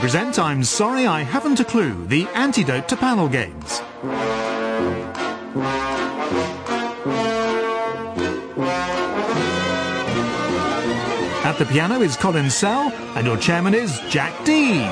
present I'm Sorry I Haven't a Clue, the antidote to panel games. At the piano is Colin Sell, and your chairman is Jack Dee.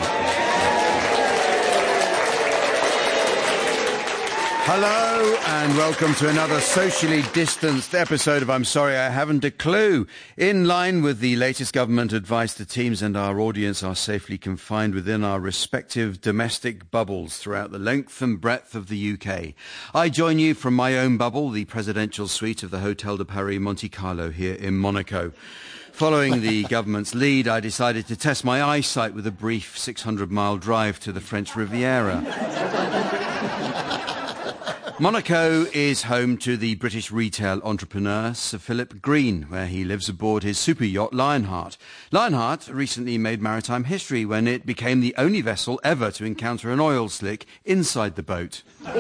Hello and welcome to another socially distanced episode of I'm Sorry I Haven't a Clue. In line with the latest government advice, the teams and our audience are safely confined within our respective domestic bubbles throughout the length and breadth of the UK. I join you from my own bubble, the presidential suite of the Hotel de Paris Monte Carlo here in Monaco. Following the government's lead, I decided to test my eyesight with a brief 600-mile drive to the French Riviera. Monaco is home to the British retail entrepreneur Sir Philip Green, where he lives aboard his super yacht Lionheart. Lionheart recently made maritime history when it became the only vessel ever to encounter an oil slick inside the boat.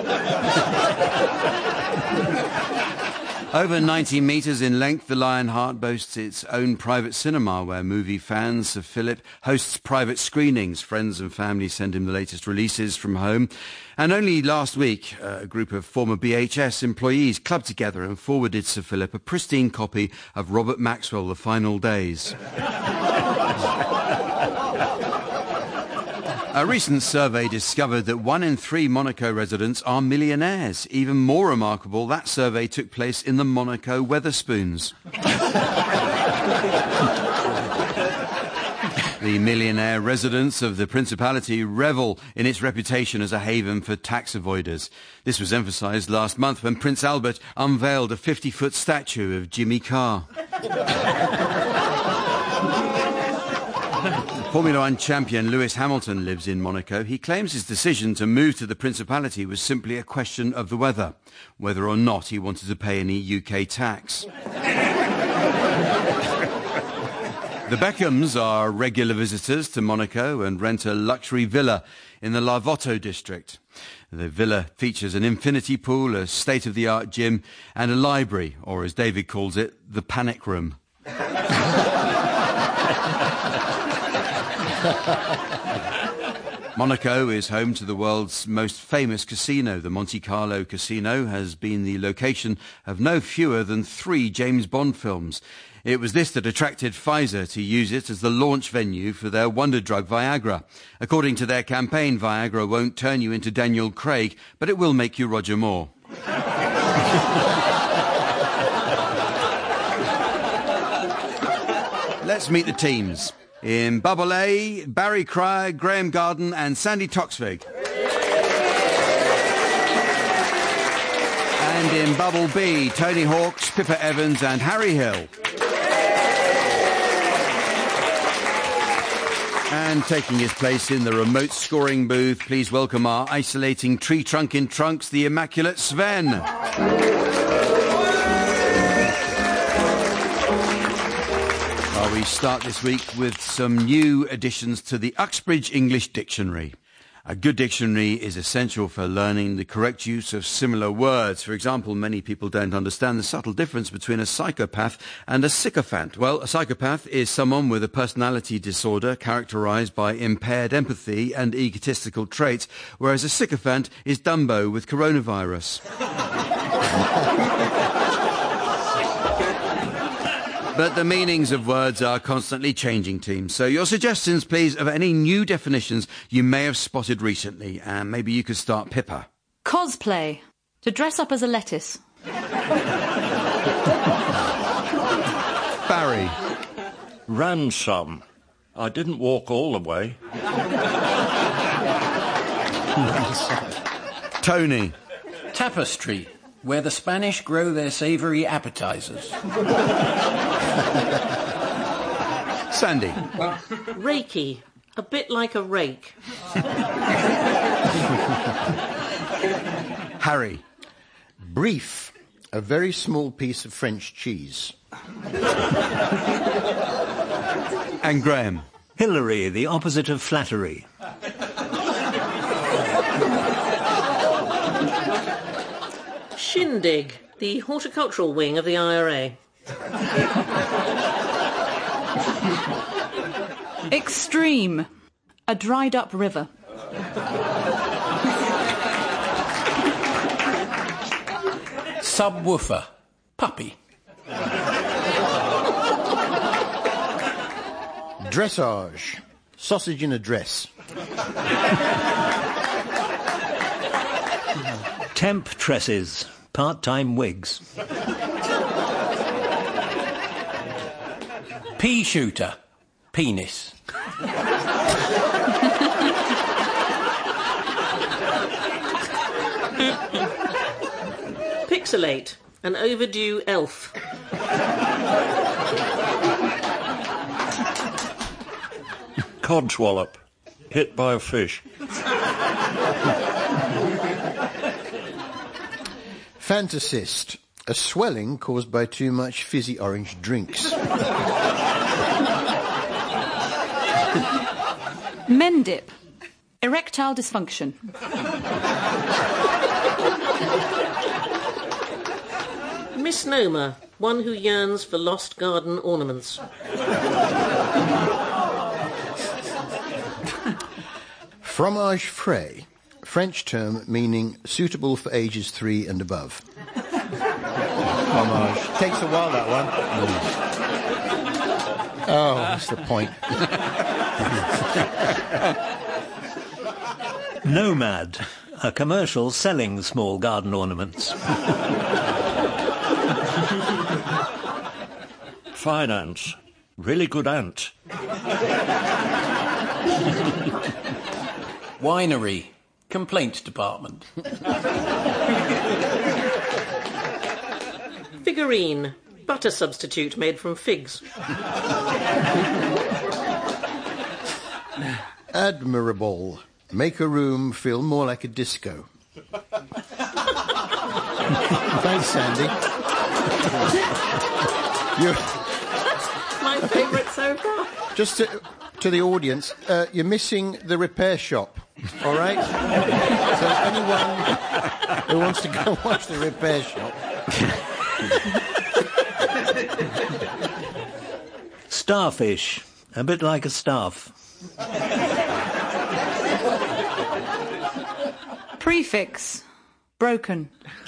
Over 90 metres in length, the Lionheart boasts its own private cinema where movie fans, Sir Philip, hosts private screenings. Friends and family send him the latest releases from home. And only last week, a group of former BHS employees clubbed together and forwarded Sir Philip a pristine copy of Robert Maxwell, The Final Days. A recent survey discovered that 1 in 3 Monaco residents are millionaires. Even more remarkable, that survey took place in the Monaco Wetherspoons. The millionaire residents of the Principality revel in its reputation as a haven for tax avoiders. This was emphasised last month when Prince Albert unveiled a 50-foot statue of Jimmy Carr. Formula One champion Lewis Hamilton lives in Monaco. He claims his decision to move to the Principality was simply a question of the weather, whether or not he wanted to pay any UK tax. The Beckhams are regular visitors to Monaco and rent a luxury villa in the Larvotto district. The villa features an infinity pool, a state-of-the-art gym and a library, or as David calls it, the panic room. Monaco is home to the world's most famous casino. The Monte Carlo Casino has been the location of no fewer than 3 James Bond films. It was this that attracted Pfizer to use it as the launch venue for their wonder drug Viagra. According to their campaign, Viagra won't turn you into Daniel Craig, but it will make you Roger Moore. Let's meet the teams. In Bubble A, Barry Cryer, Graham Garden and Sandy Toksvig. And in Bubble B, Tony Hawks, Pippa Evans and Harry Hill. And taking his place in the remote scoring booth, please welcome our isolating tree trunk in trunks, the immaculate Sven. We start this week with some new additions to the Uxbridge English Dictionary. A good dictionary is essential for learning the correct use of similar words. For example, many people don't understand the subtle difference between a psychopath and a sycophant. Well, a psychopath is someone with a personality disorder characterized by impaired empathy and egotistical traits, whereas a sycophant is Dumbo with coronavirus. But the meanings of words are constantly changing, team. So your suggestions, please, of any new definitions you may have spotted recently. And maybe you could start, Pippa. Cosplay. To dress up as a lettuce. Barry. Ransom. I didn't walk all the way. Tony. Tapestry. Where the Spanish grow their savoury appetizers. Sandy. Reiki. A bit like a rake. Harry. Brief. A very small piece of French cheese. And Graham. Hillary, the opposite of flattery. Shindig, the horticultural wing of the IRA. Extreme. A dried up river. Subwoofer. Puppy. Dressage. Sausage in a dress. Temp tresses. Part-time wigs. Pea shooter. Penis. Pixelate. An overdue elf. Codswallop. Hit by a fish. Fantasist. A swelling caused by too much fizzy orange drinks. Mendip. Erectile dysfunction. Misnomer. One who yearns for lost garden ornaments. Fromage frais. French term meaning suitable for ages 3 and above. Fromage. Takes a while, that one. Oh, what's the point? Nomad. A commercial selling small garden ornaments. Finance. Really good ant. Winery. Complaints department. Figurine. Butter substitute made from figs. Admirable. Make a room feel more like a disco. Thanks, Sandy. My favourite so far. Just to the audience, you're missing the repair shop, all right? So anyone who wants to go watch the repair shop... Starfish. A bit like a staff. Prefix. Broken.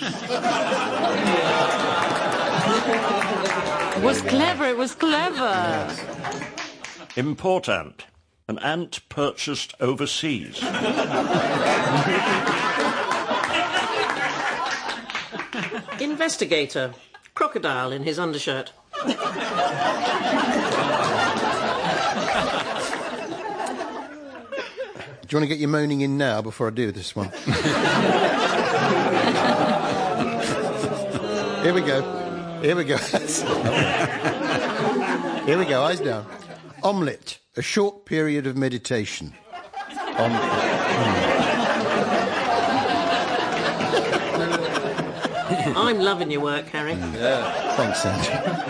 It was clever, it was clever. Important. An ant purchased overseas. Investigator. Crocodile in his undershirt. Do you want to get your moaning in now before I do this one? Here we go. Here we go. Here we go, eyes down. Omelette, a short period of meditation. I'm loving your work, Harry. Yeah. Thanks, Sandy.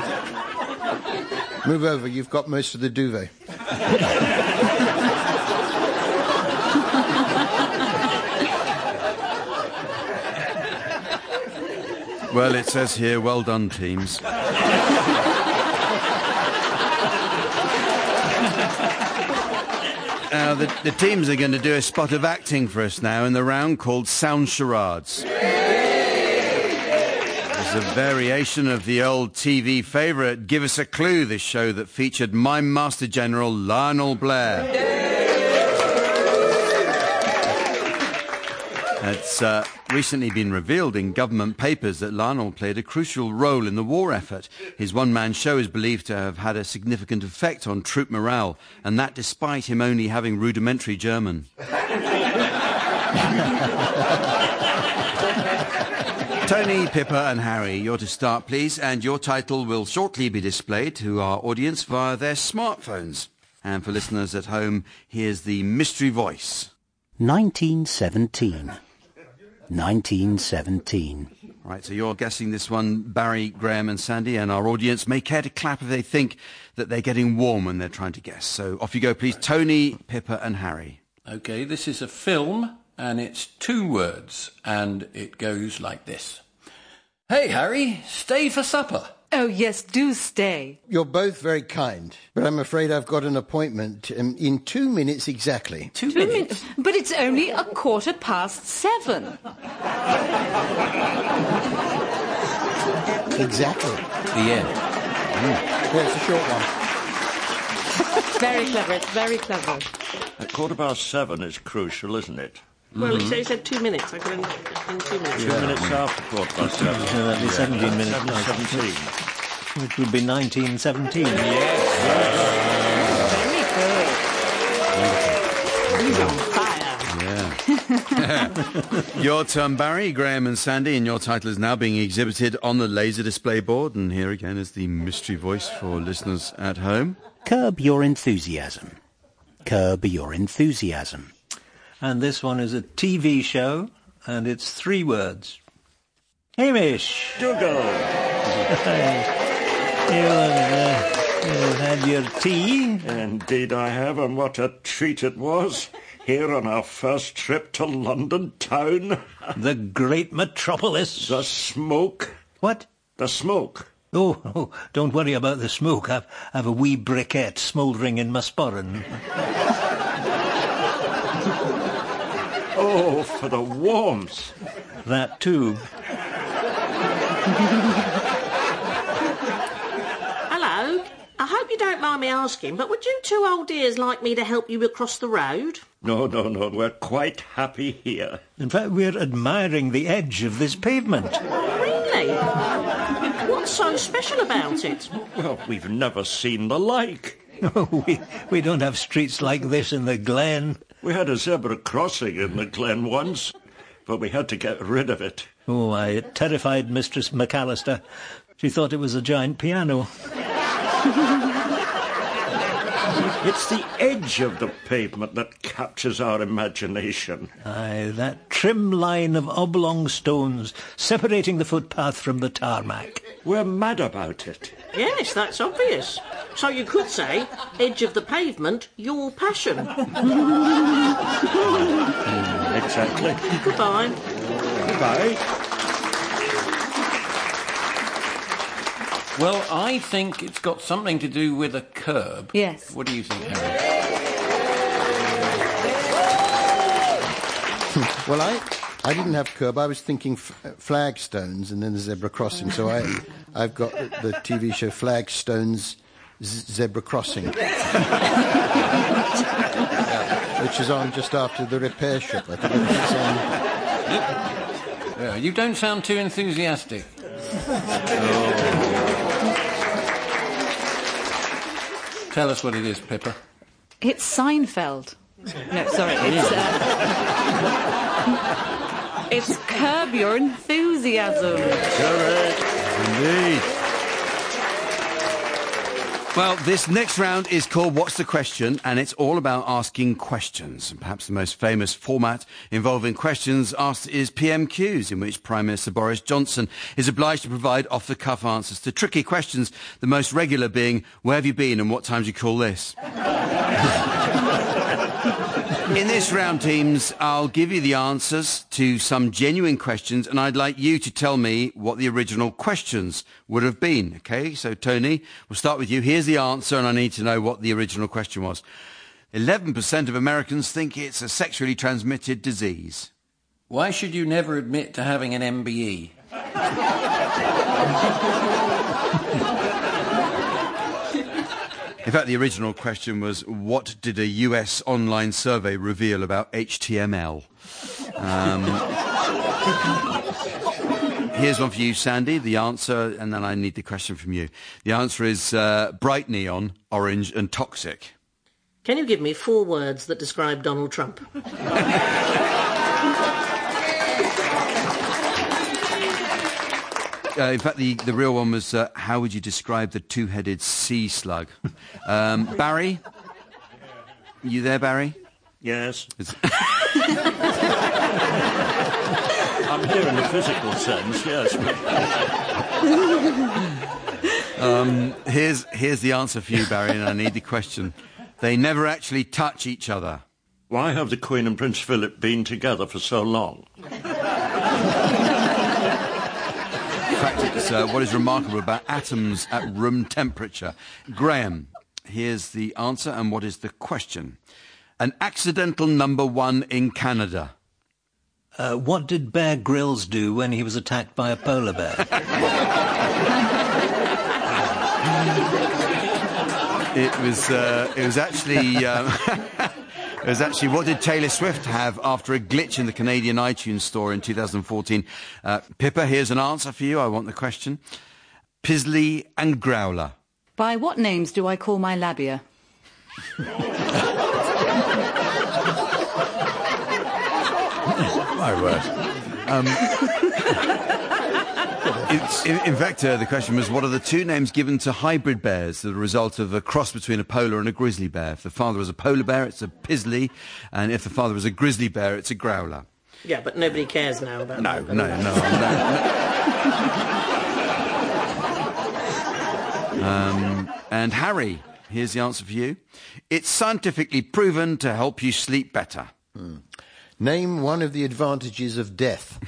Move over, you've got most of the duvet. Well, it says here, well done, teams. Now, the teams are going to do a spot of acting for us now in the round called Sound Charades. It's a variation of the old TV favourite, Give Us a Clue, this show that featured Mime Master General Lionel Blair. It's recently been revealed in government papers that Lionel played a crucial role in the war effort. His one-man show is believed to have had a significant effect on troop morale, and that despite him only having rudimentary German. Tony, Pippa and Harry, you're to start, please, and your title will shortly be displayed to our audience via their smartphones. And for listeners at home, here's the mystery voice. 1917. 1917. Right, so you're guessing this one, Barry, Graham and Sandy, and our audience may care to clap if they think that they're getting warm when they're trying to guess. So off you go, please. Tony, Pippa and Harry. OK, this is a film, and it's 2 words, and it goes like this. Hey, Harry, stay for supper. Oh, yes, do stay. You're both very kind, but I'm afraid I've got an appointment in 2 minutes exactly. 2 minutes? But it's only 7:15. Exactly. The end. Yeah, it's a short one. Very clever, it's very clever. 7:15 is crucial, isn't it? Well, he said 2 minutes. I got in 2 minutes. 2 minutes after 7:15. So that'd be 17 minutes. 7:17. Which would be 1917. Very good. He's on fire. Yeah. Your turn, Barry, Graham and Sandy, and your title is now being exhibited on the laser display board. And here again is the mystery voice for listeners at home. Curb your enthusiasm. Curb your enthusiasm. And this one is a TV show, and it's 3 words. Hamish! Dougal! You've had your tea? Indeed I have, and what a treat it was. Here on our first trip to London town. The great metropolis. The smoke. What? The smoke. Oh, don't worry about the smoke. I've a wee briquette smouldering in my sporran. Oh, for the warmth. That too. Hello. I hope you don't mind me asking, but would you 2 old dears like me to help you across the road? No, we're quite happy here. In fact, we're admiring the edge of this pavement. Really? What's so special about it? Well, we've never seen the like. Oh, we don't have streets like this in the Glen. We had a zebra crossing in the Glen once, but we had to get rid of it. Oh, it terrified Mistress McAllister. She thought it was a giant piano. It's the edge of the pavement that captures our imagination. Aye, that trim line of oblong stones separating the footpath from the tarmac. We're mad about it. Yes, that's obvious. So you could say, edge of the pavement, your passion. Exactly. Goodbye. Goodbye. Well, I think it's got something to do with a curb. Yes. What do you think, Harry? Well, I didn't have curb. I was thinking flagstones and then the zebra crossing. So I've got the TV show Flagstones Zebra Crossing, which is on just after the repair shop. I think it's on. Yeah, you don't sound too enthusiastic. Tell us what it is, Pippa. It's Seinfeld. No, sorry, it's Curb Your Enthusiasm. Correct. Indeed. Well, this next round is called What's the Question? And it's all about asking questions. And perhaps the most famous format involving questions asked is PMQs, in which Prime Minister Boris Johnson is obliged to provide off-the-cuff answers to tricky questions, the most regular being, where have you been and what time do you call this? In this round, teams, I'll give you the answers to some genuine questions, and I'd like you to tell me what the original questions would have been. OK, so Tony, we'll start with you. Here's the answer, and I need to know what the original question was. 11% of Americans think it's a sexually transmitted disease. Why should you never admit to having an MBE? In fact, the original question was, what did a US online survey reveal about HTML? Here's one for you, Sandy, the answer, and then I need the question from you. The answer is bright neon, orange and toxic. Can you give me 4 words that describe Donald Trump? In fact, the real one was, how would you describe the two-headed sea slug? Barry? You there, Barry? Yes. I'm here in the physical sense, yes. Here's the answer for you, Barry, and I need the question. They never actually touch each other. Why have the Queen and Prince Philip been together for so long? fact, it's what is remarkable about atoms at room temperature. Graham, here's the answer, and what is the question? An accidental number 1 in Canada. What did Bear Grylls do when he was attacked by a polar bear? It was actually it was actually what did Taylor Swift have after a glitch in the Canadian iTunes store in 2014? Pippa, here's an answer for you. I want the question. Pizzly and Growler. By what names do I call my labia? My word. In fact, the question was, what are the 2 names given to hybrid bears as a result of a cross between a polar and a grizzly bear? If the father was a polar bear, it's a pizzly, and if the father was a grizzly bear, it's a growler. Yeah, but nobody cares now about that. No. And Harry, here's the answer for you. It's scientifically proven to help you sleep better. Name one of the advantages of death.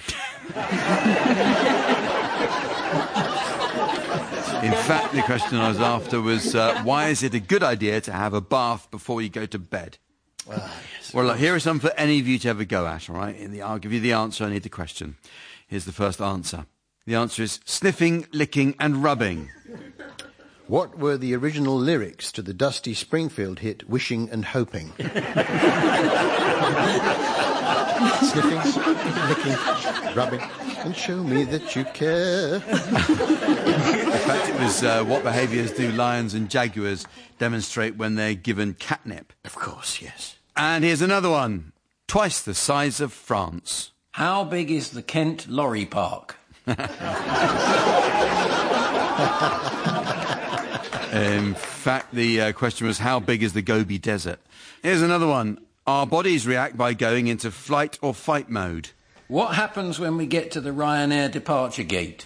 In fact, the question I was after was, why is it a good idea to have a bath before you go to bed? Yes. Well, look, here are some for any of you to have a go at, all right? I'll give you the answer, I need the question. Here's the first answer. The answer is sniffing, licking and rubbing. What were the original lyrics to the Dusty Springfield hit Wishing and Hoping? Sniffing, licking, rubbing, and show me that you care. In fact, it was what behaviours do lions and jaguars demonstrate when they're given catnip. Of course, yes. And here's another one. Twice the size of France. How big is the Kent Lorry Park? In fact, the question was, how big is the Gobi Desert? Here's another one. Our bodies react by going into flight or fight mode. What happens when we get to the Ryanair departure gate?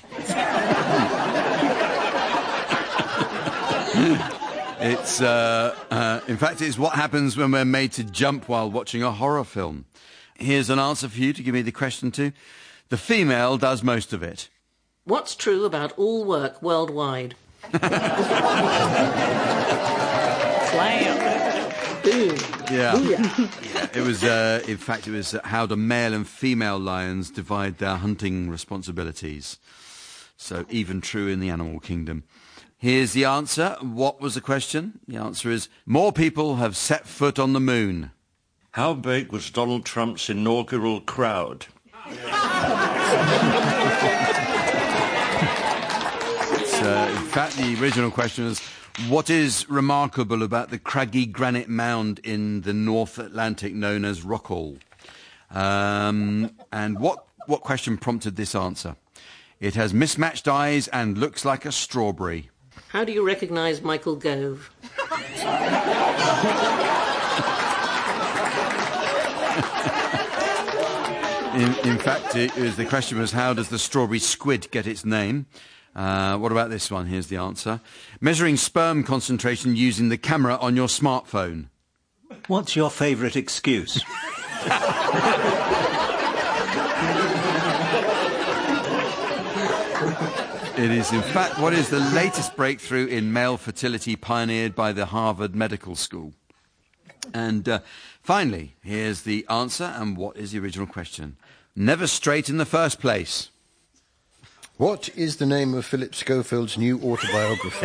It's, in fact, it's what happens when we're made to jump while watching a horror film. Here's an answer for you to give me the question to. The female does most of it. What's true about all work worldwide? Boom. Yeah. It was, in fact, it was how do male and female lions divide their hunting responsibilities. So even true in the animal kingdom. Here's the answer. What was the question? The answer is, more people have set foot on the moon. How big was Donald Trump's inaugural crowd? In fact, the original question was, what is remarkable about the craggy granite mound in the North Atlantic known as Rockall? And what question prompted this answer? It has mismatched eyes and looks like a strawberry. How do you recognise Michael Gove? In fact, the question was, how does the strawberry squid get its name? What about this one? Here's the answer. Measuring sperm concentration using the camera on your smartphone. What's your favourite excuse? It is, in fact, what is the latest breakthrough in male fertility pioneered by the Harvard Medical School? And finally, here's the answer, and what is the original question? Never straight in the first place. What is the name of Philip Schofield's new autobiography?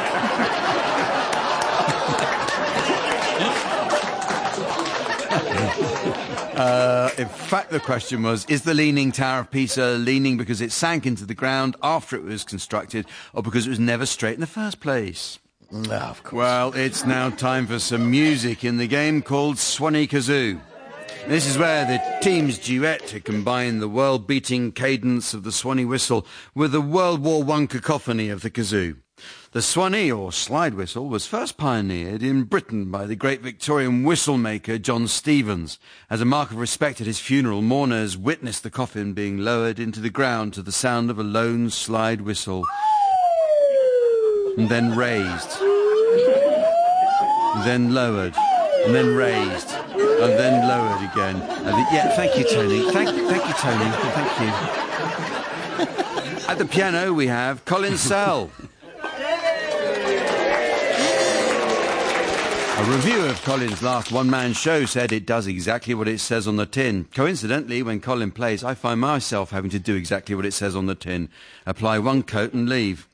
In fact, the question was, is the Leaning Tower of Pisa leaning because it sank into the ground after it was constructed, or because it was never straight in the first place? Of course. Well, it's now time for some music in the game called Swanee Kazoo. This is where the teams duet to combine the world-beating cadence of the Swanee whistle with the World War I cacophony of the kazoo. The Swanee, or slide whistle, was first pioneered in Britain by the great Victorian whistle maker John Stevens. As a mark of respect at his funeral, mourners witnessed the coffin being lowered into the ground to the sound of a lone slide whistle, and then raised, and then lowered, and then raised, and then lowered again. Thank you, Tony. Thank you, Tony. Thank you. At the piano, we have Colin Sell. A review of Colin's last one-man show said it does exactly what it says on the tin. Coincidentally, when Colin plays, I find myself having to do exactly what it says on the tin. Apply one coat and leave.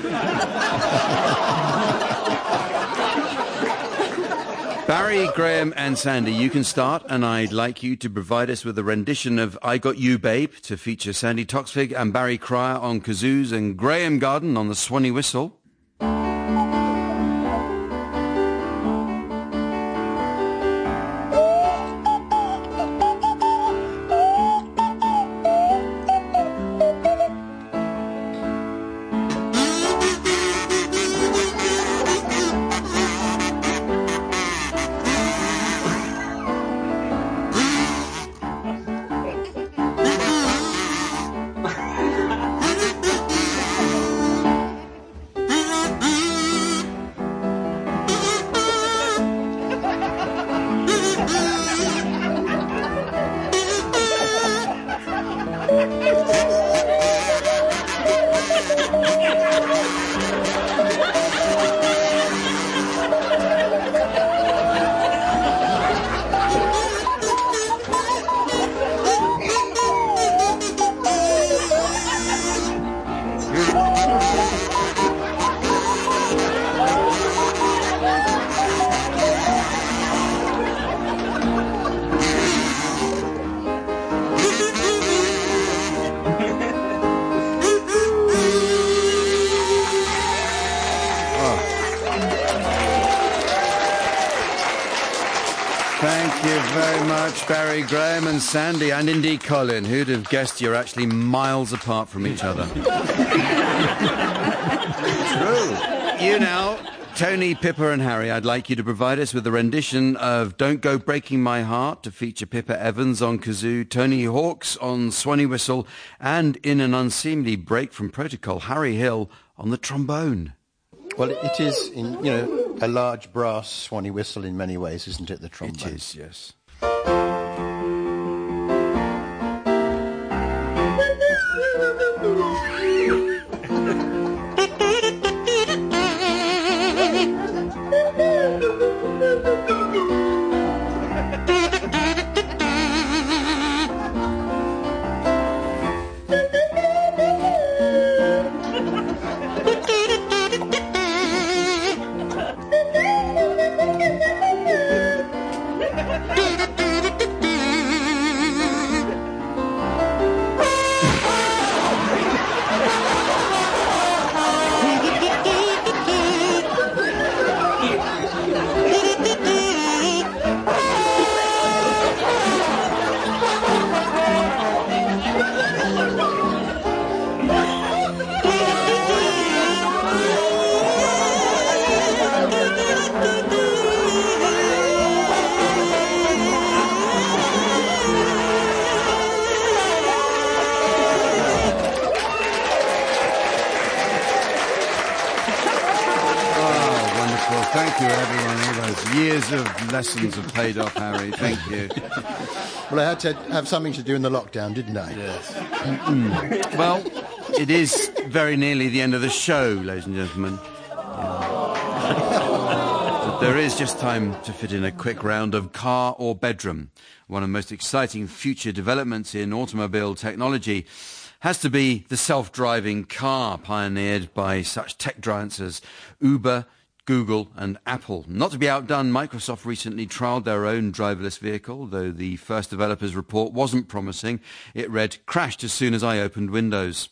Barry, Graham and Sandy, you can start, and I'd like you to provide us with a rendition of I Got You, Babe, to feature Sandy Toksvig and Barry Cryer on kazoos and Graham Garden on the Swanee whistle. Thank you very much, Barry, Graham and Sandy, and indeed Colin. Who'd have guessed you're actually miles apart from each other? True. You now, Tony, Pippa and Harry, I'd like you to provide us with a rendition of Don't Go Breaking My Heart to feature Pippa Evans on kazoo, Tony Hawks on Swanee whistle, and in an unseemly break from protocol, Harry Hill on the trombone. Well, it is, a large brass Swanee whistle in many ways, isn't it, the trombone? It is, yes. Thank you, everyone. All those years of lessons have paid off, Harry. Thank you. Well, I had to have something to do in the lockdown, didn't I? Yes. Well, it is very nearly the end of the show, ladies and gentlemen. But there is just time to fit in a quick round of car or bedroom. One of the most exciting future developments in automobile technology has to be the self-driving car, pioneered by such tech giants as Uber, Google and Apple. Not to be outdone, Microsoft recently trialled their own driverless vehicle, though the first developers' report wasn't promising. It read, "Crashed as soon as I opened Windows."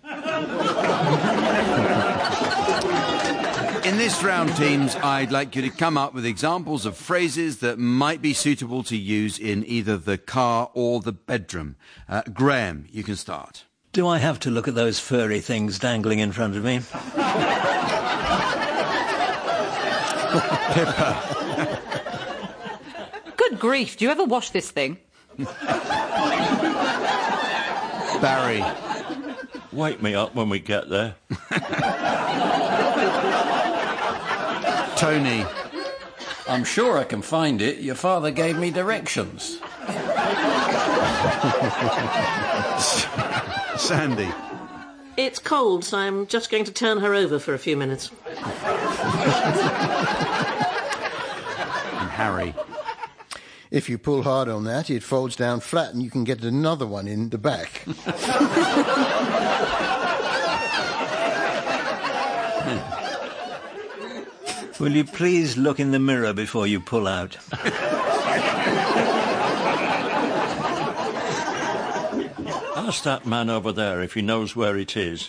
In this round, teams, I'd like you to come up with examples of phrases that might be suitable to use in either the car or the bedroom. Graham, you can start. Do I have to look at those furry things dangling in front of me? Pippa. Good grief, do you ever wash this thing? Barry. Wake me up when we get there. Tony. I'm sure I can find it. Your father gave me directions. Sandy. It's cold, so I'm just going to turn her over for a few minutes. And Harry. If you pull hard on that, it folds down flat and you can get another one in the back. Will you please look in the mirror before you pull out? Ask that man over there if he knows where it is.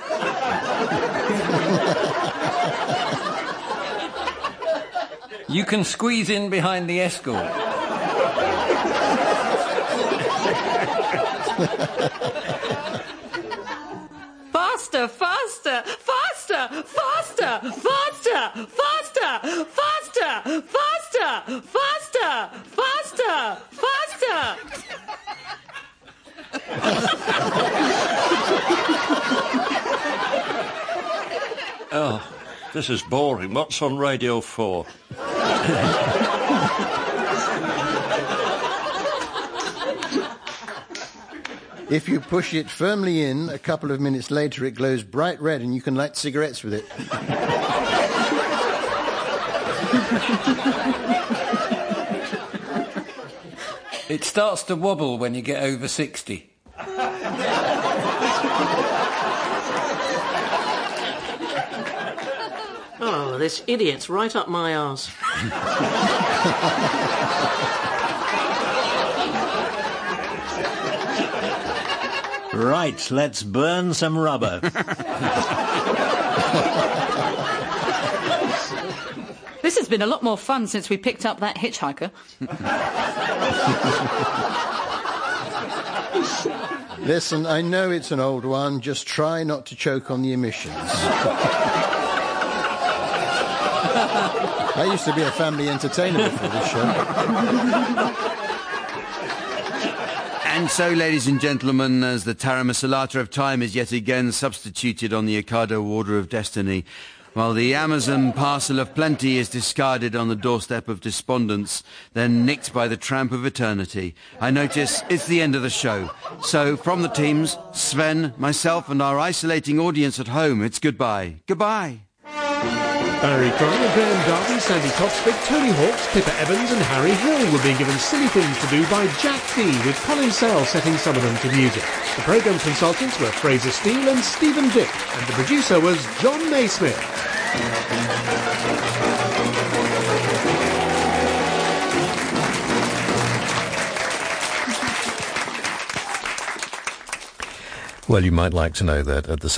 You can squeeze in behind the escort. Faster, faster, faster, faster, faster, faster, faster, faster, faster, faster, faster. Oh, this is boring. What's on Radio 4? If you push it firmly in, a couple of minutes later it glows bright red and you can light cigarettes with it. It starts to wobble when you get over 60. Oh, this idiot's right up my arse. Right, let's burn some rubber. This has been a lot more fun since we picked up that hitchhiker. Listen, I know it's an old one, just try not to choke on the emissions. I used to be a family entertainer before this show. And so, ladies and gentlemen, as the Tara Masalata of time is yet again substituted on the Ocado Order of Destiny, while the Amazon parcel of plenty is discarded on the doorstep of despondence, then nicked by the tramp of eternity, I notice it's the end of the show. So, from the teams, Sven, myself and our isolating audience at home, it's goodbye. Goodbye. Barry Cryer, Graham Darby, Sandy Toxvig, Tony Hawks, Pippa Evans and Harry Hill were being given silly things to do by Jack D, with Colin Sell setting some of them to music. The programme consultants were Fraser Steele and Stephen Dick, and the producer was John Naismith. Well, you might like to know that at the